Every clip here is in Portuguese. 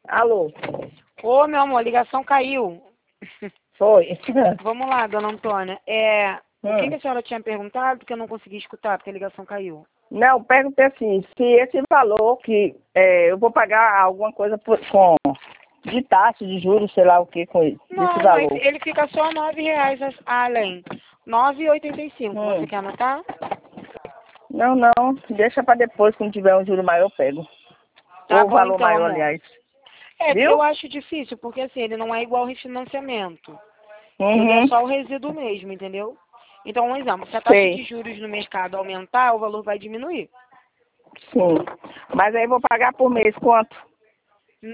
Alô? Ô, meu amor, a ligação caiu. Foi. Vamos lá, dona Antônia. O que a senhora tinha perguntado que eu não consegui escutar, porque a ligação caiu? Não, perguntei assim, se esse valor que eu vou pagar alguma coisa de taxa, de juros, sei lá o que, com isso, desse Não, valor. ele fica só R$ 9 além. 9,85. Você quer anotar? Não, deixa para depois, quando tiver um juro maior eu pego. Tá Ou o bom valor então, maior, amor. aliás. Porque Viu? eu acho difícil, porque assim, ele não é igual ao refinanciamento. Ele é Uhum. só o resíduo mesmo, entendeu? Então, um exemplo, se a taxa Sei. de juros no mercado aumentar, o valor vai diminuir. Sim. Mas aí eu vou pagar por mês quanto? R$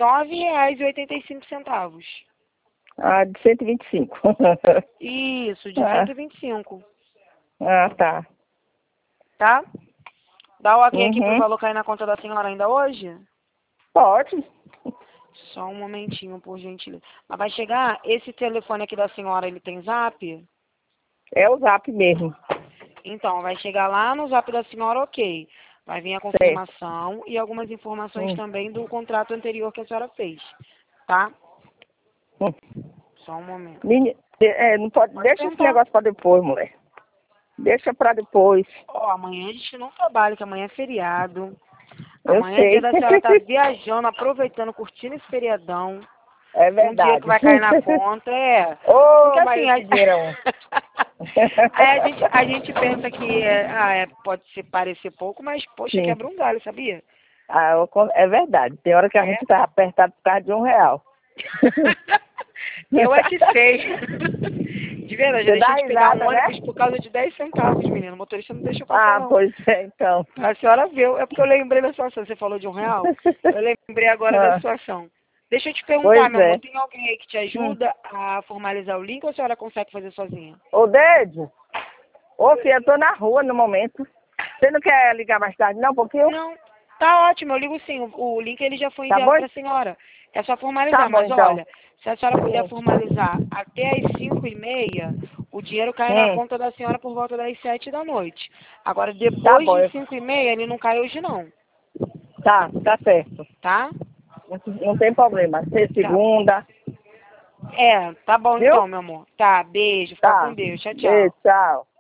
9,85. Ah, de 125. Isso, de ah, 125. tá. Tá? Dá o ok aqui pro Uhum. valor cair na conta da senhora ainda hoje? Pode. Só um momentinho, por gentileza. Mas vai chegar, esse telefone aqui da senhora, ele tem zap? É o zap mesmo. Então, vai chegar lá no zap da senhora, ok. Vai vir a Certo. confirmação e algumas informações também do contrato anterior que a senhora fez. Tá? Hum. Só um momento. Não pode, Pode deixa esse tentar. negócio para depois, mulher. Deixa para depois. Ó, amanhã a gente não trabalha, que amanhã é feriado. Eu Amanhã é dia sei. da senhora estar viajando, aproveitando, curtindo esse feriadão. É Tem um dia que verdade. vai cair na conta, Porque Ô, assim, Maria Figueirão. aí a gente pensa que pode parecer pouco, mas, poxa, Sim. quebra um galho, sabia? É verdade. Tem hora que a gente tá apertado por causa de R$ 1. Eu é que sei. De verdade, já Você dá deixei de pegar um risada, né? ônibus por causa de 10 centavos, menino. O motorista não deixa eu passar, não. Pois é, então. A senhora viu. É porque eu lembrei da situação. Você falou de R$ 1. Eu lembrei agora da Ah, situação. Deixa eu te perguntar, pois meu amor. é. Tem alguém aí que te ajuda a formalizar o link ou a senhora consegue fazer sozinha? Ô, Deide. Ô, filha, eu tô na rua no momento. Você não quer ligar mais tarde, não, um pouquinho? Não. Tá ótimo, eu ligo sim. O link ele já foi Tá enviado bom? para a senhora. É só Tá formalizar. bom, Mas então. olha, se a senhora puder Hum. formalizar até às 5h30, o dinheiro cai na Hum. conta da senhora por volta das 7 da noite. Agora, Tá depois bom. de 5h30, ele não cai hoje não. Tá certo. Tá? Não tem problema. Ser Tá. segunda, Tá bom viu? então, meu amor. Tá, beijo. Fica com Tá. Deus. Tchau, Beijo, tchau. tchau.